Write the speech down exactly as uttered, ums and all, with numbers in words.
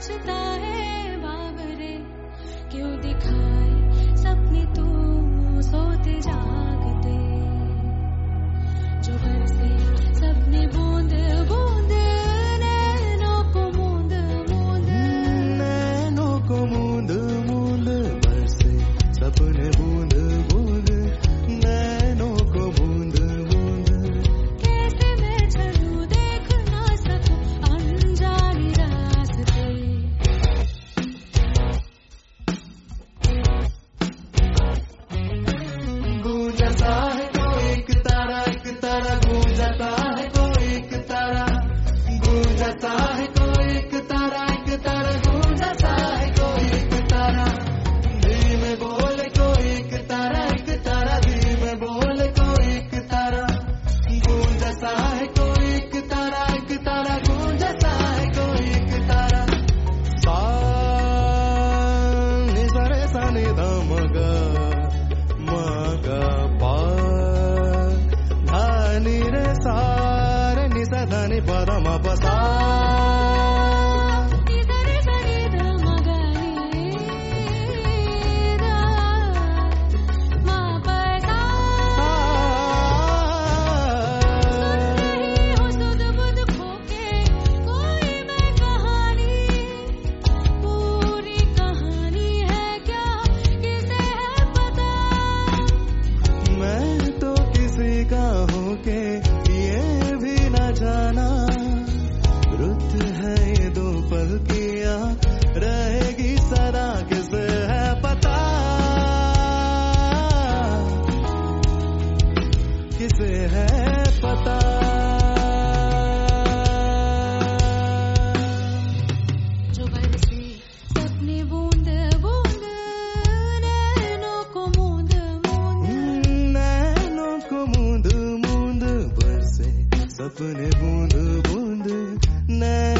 सोचता है बाबरे, क्यों दिखाए सपने तू सोते जागते, जो बरसे सपने बूंद बूंद नैनों को मूंद मूंद, नैनों को मूंद मूंद बरसे सपने बूंद बूंद नैनों को बूंद बूंद। कैसे मैं चलूं देख ना सकूं अनजाने रास्ते, गूंजता है कोई एक तारा, एक तारा गूंजता है कोई एक तारा, गूंजता है कोई एक तारा, एक तारा गूंजता है कोई एक तारा, धीमे बोले कोई एक तारा, एक तारा धीमे बोले कोई एक तारा, गूंजता है कोई एक तारा, एक तारा गूंजता है कोई एक तारा। सा नि सा रे सा नि ध म ग म ग प ध नि रे सा रे नि सा ध नि प ध म प सा। इधर सरे ध मगरे दा मा पसा, नहीं हो सुध बुध खोके कोई मैं कहानी, पूरी कहानी है क्या किसे है पता, मैं तो किसी का हूँ के ये भी न जाना, रुत है ये दो पल किया रहेगी सदा किसे है पता, किसे है पता। जो बरसे सपने बूंद बूंद नैनों को मूंद मूंद, नैनों को मूंद मूंद बरसे सपने बूंद बूंद नैनों